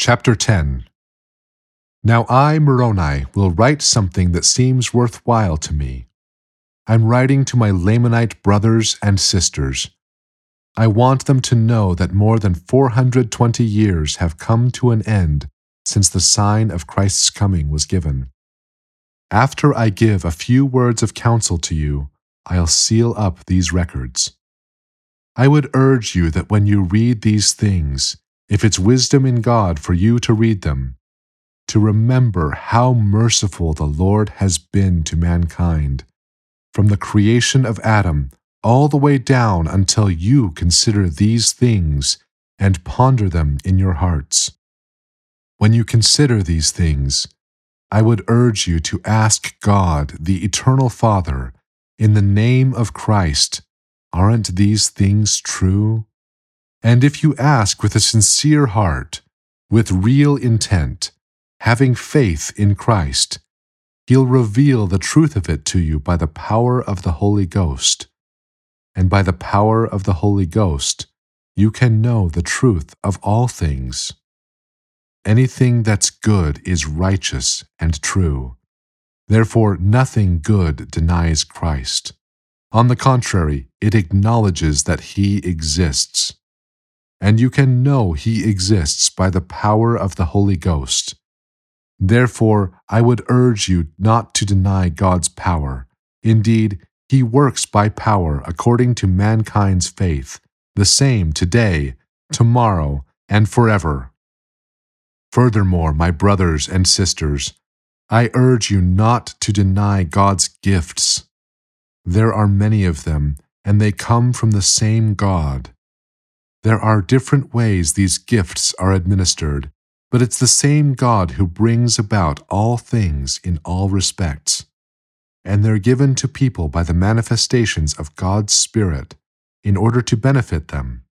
Chapter 10. Now I, Moroni, will write something that seems worthwhile to me. I'm writing to my Lamanite brothers and sisters. I want them to know that more than 420 years have come to an end since the sign of Christ's coming was given. After I give a few words of counsel to you, I'll seal up these records. I would urge you that when you read these things, if it's wisdom in God for you to read them, to remember how merciful the Lord has been to mankind, from the creation of Adam all the way down until you consider these things and ponder them in your hearts. When you consider these things, I would urge you to ask God, the Eternal Father, in the name of Christ, aren't these things true? And if you ask with a sincere heart, with real intent, having faith in Christ, He'll reveal the truth of it to you by the power of the Holy Ghost. And by the power of the Holy Ghost, you can know the truth of all things. Anything that's good is righteous and true. Therefore, nothing good denies Christ. On the contrary, it acknowledges that He exists. And you can know He exists by the power of the Holy Ghost. Therefore, I would urge you not to deny God's power. Indeed, He works by power according to mankind's faith, the same today, tomorrow, and forever. Furthermore, my brothers and sisters, I urge you not to deny God's gifts. There are many of them, and they come from the same God. There are different ways these gifts are administered, but it's the same God who brings about all things in all respects. And they're given to people by the manifestations of God's Spirit in order to benefit them.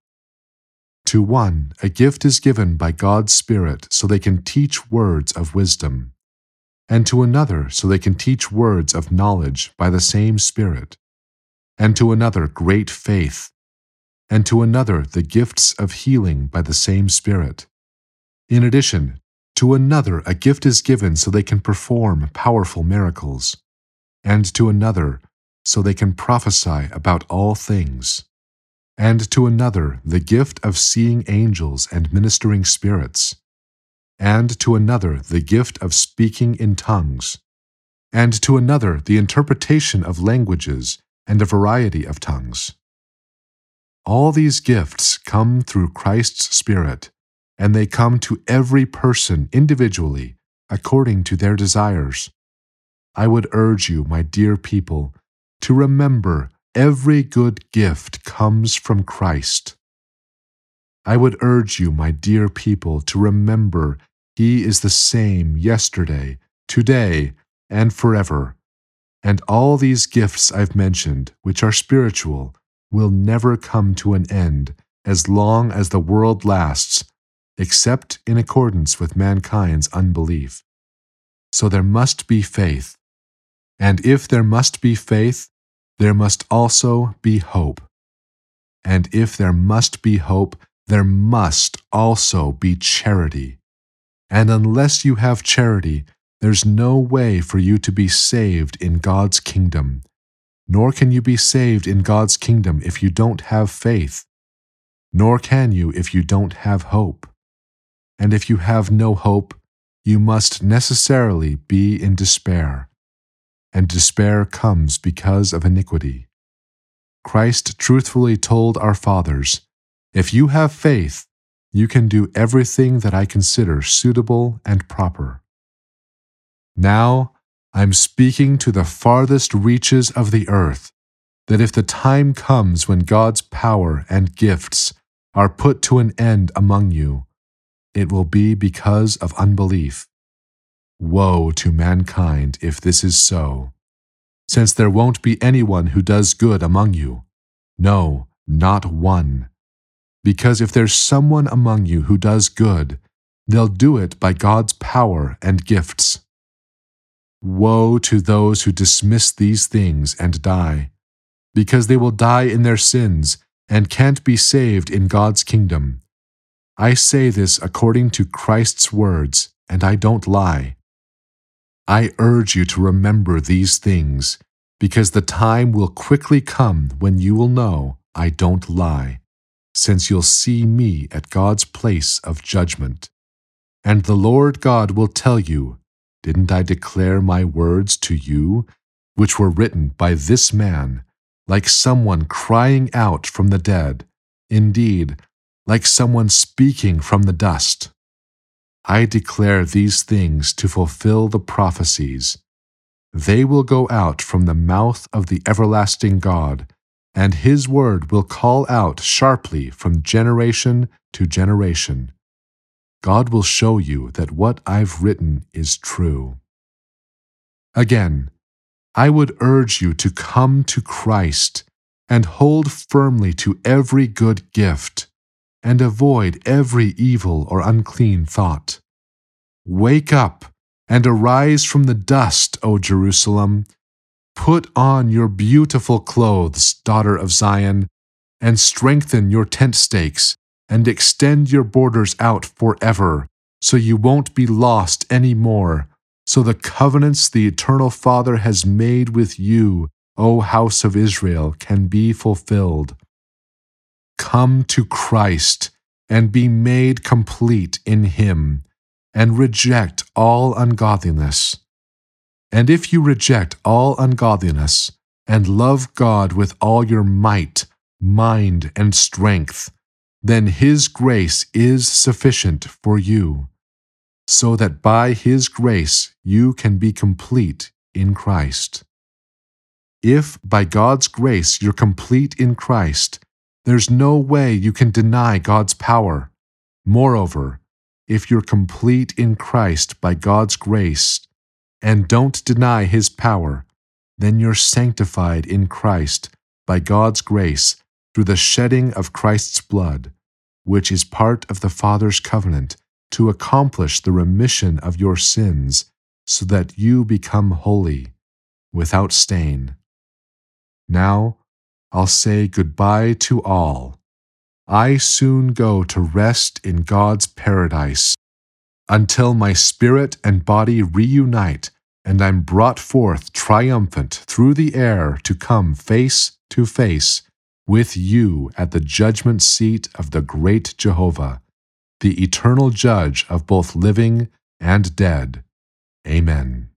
To one, a gift is given by God's Spirit so they can teach words of wisdom, and to another so they can teach words of knowledge by the same Spirit, and to another great faith, and to another the gifts of healing by the same Spirit. In addition, to another a gift is given so they can perform powerful miracles, and to another so they can prophesy about all things, and to another the gift of seeing angels and ministering spirits, and to another the gift of speaking in tongues, and to another the interpretation of languages and a variety of tongues. All these gifts come through Christ's Spirit, and they come to every person individually according to their desires. I would urge you, my dear people, to remember every good gift comes from Christ. I would urge you, my dear people, to remember He is the same yesterday, today, and forever. And all these gifts I've mentioned, which are spiritual, will never come to an end as long as the world lasts, except in accordance with mankind's unbelief. So there must be faith. And if there must be faith, there must also be hope. And if there must be hope, there must also be charity. And unless you have charity, there's no way for you to be saved in God's kingdom. Nor can you be saved in God's kingdom if you don't have faith. Nor can you if you don't have hope. And if you have no hope, you must necessarily be in despair. And despair comes because of iniquity. Christ truthfully told our fathers, "If you have faith, you can do everything that I consider suitable and proper." Now, I'm speaking to the farthest reaches of the earth, that if the time comes when God's power and gifts are put to an end among you, it will be because of unbelief. Woe to mankind if this is so, since there won't be anyone who does good among you. No, not one. Because if there's someone among you who does good, they'll do it by God's power and gifts. Woe to those who dismiss these things and die, because they will die in their sins and can't be saved in God's kingdom. I say this according to Christ's words, and I don't lie. I urge you to remember these things, because the time will quickly come when you will know I don't lie, since you'll see me at God's place of judgment. And the Lord God will tell you, didn't I declare my words to you, which were written by this man, like someone crying out from the dead, indeed, like someone speaking from the dust? I declare these things to fulfill the prophecies. They will go out from the mouth of the everlasting God, and his word will call out sharply from generation to generation. God will show you that what I've written is true. Again, I would urge you to come to Christ and hold firmly to every good gift, and avoid every evil or unclean thought. Wake up and arise from the dust, O Jerusalem. Put on your beautiful clothes, daughter of Zion, and strengthen your tent stakes, and extend your borders out forever, so you won't be lost any more, so the covenants the Eternal Father has made with you, O house of Israel, can be fulfilled. Come to Christ and be made complete in him, and reject all ungodliness. And if you reject all ungodliness and love God with all your might, mind, and strength, then his grace is sufficient for you, so that by his grace you can be complete in Christ. If by God's grace you're complete in Christ, there's no way you can deny God's power. Moreover, if you're complete in Christ by God's grace and don't deny his power, then you're sanctified in Christ by God's grace through the shedding of Christ's blood, which is part of the Father's covenant to accomplish the remission of your sins, so that you become holy, without stain. Now, I'll say goodbye to all. I soon go to rest in God's paradise, until my spirit and body reunite and I'm brought forth triumphant through the air to come face to face with you at the judgment seat of the great Jehovah, the eternal judge of both living and dead. Amen.